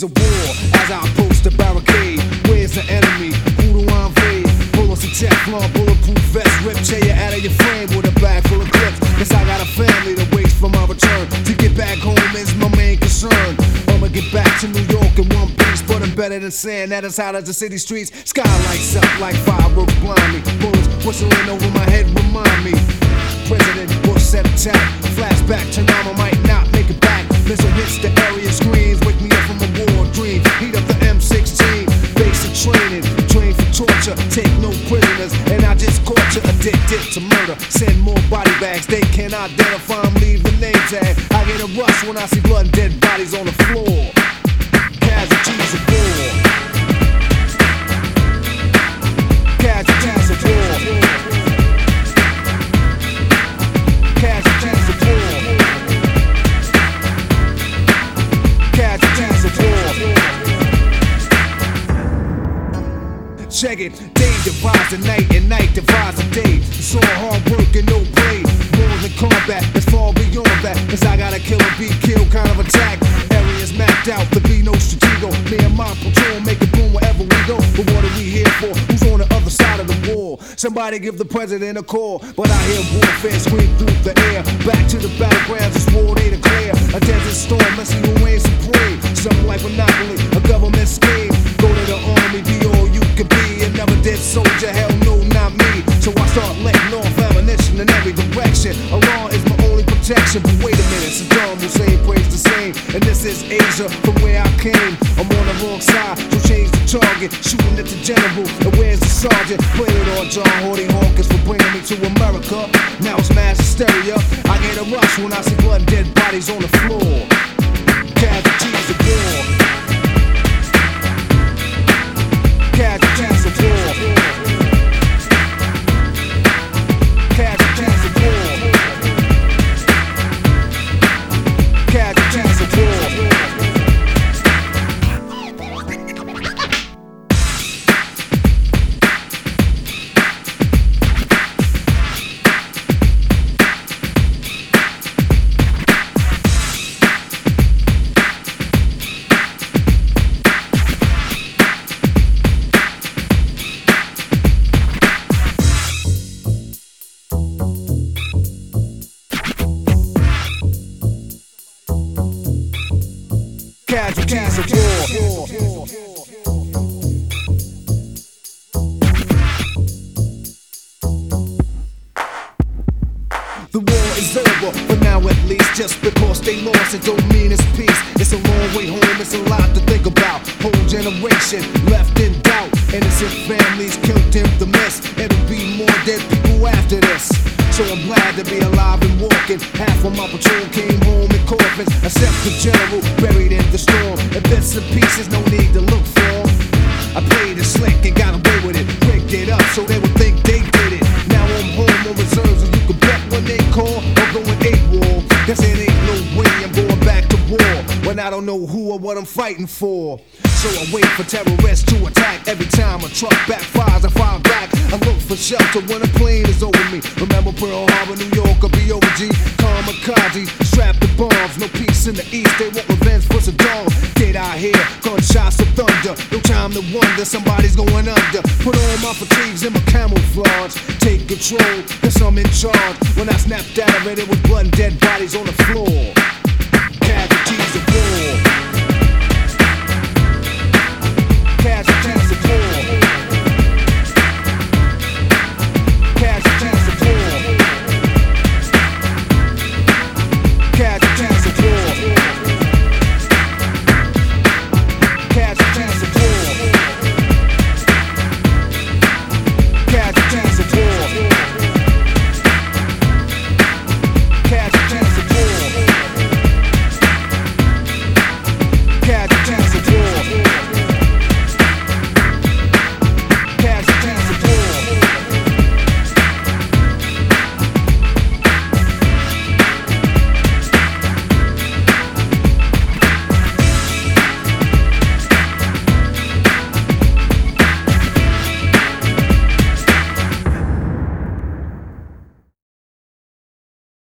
casualties of war as I approach the barricade. Where's the enemy? Who do I invade? Bullets of Teflon, bulletproof vest, rip tear you out of your frame with a bag full of clips. Cause I got a family that waits for my return. To get back home is my main concern. I'ma get back to New York in one piece, but I'm better than sand that is hot as the city streets. Sky lights up like fireworks blind me. Bullets whistling over my head remind me. President Bush set attack. Flashback to now I might not make it back. Missile hits the area screens. Wake me up from a war dream. Heat up the M16. Basic training. Train for torture. Take no prisoners. And I just caught you addicted to murder. Send more body bags. They can't identify them. Leave the name tag. I get a rush when I see blood and dead bodies on the floor. Casualties of war. Casualties of war. Casualties of war. Casualties of war. Check it, day divides the night and night divides the day. It's all hard work and no play. More than combat, it's far beyond that. Cause I gotta kill or be killed kind of attack. Areas mapped out, there be no stratego. Me and my platoon make it boom wherever we go. But what are we here for? Who's on the other side of the wall? Somebody give the president a call. But I hear warfare scream through the air. Back to the battlegrounds, it's war they declare. A desert storm, let's see who reigns supreme. Something like Monopoly, a government scheme. Go to the army, be all you can be. A never dead soldier, hell no, not me. So I start letting off ammunition in every direction. Allah is my only protection. But wait a minute, Saddam Hussein prays the same. And this is Asia, from where I came. I'm on the wrong side, so change the target. Shooting at the general, and where's the sergeant? Play it on John Hardy Hawkins for bringing me to America. Now it's mass hysteria. I get a rush when I see blood and dead bodies on the floor. Casualties of war. Casualties of war. Casualties of war. Casualties of war. Casualties of war. The war is over, for now at least. Just because they lost it don't mean it's peace. It's a long way home, it's a lot to think about. Whole generation left in doubt. Innocent families killed in the mess. It'll be more dead people after this. So I'm glad to be alive and walking. Half of my patrol came home in coffins, except the general buried in the storm. In bits and pieces, no need to look for 'em. I played it slick and got away with it. Rigged it up so they would think they did it. Now I'm home on reserves and you can bet when they call or going AWOL. Cause it ain't no way I'm going back to war when I don't know who or what I'm fighting for. So I wait for terrorists to attack. Every time a truck backfires, I fire back. I look for shelter when a plane is over me. Remember Pearl Harbor, New York, or BOG? Kamikaze, strapped to bombs. No peace in the east, they want revenge for Saddam. Did I hear gunshots of thunder? No time to wonder, somebody's going under. Put on my fatigues and my camouflage. Take control, cause I'm in charge. When I snapped out of it, it was blood and dead bodies on the floor. Casualties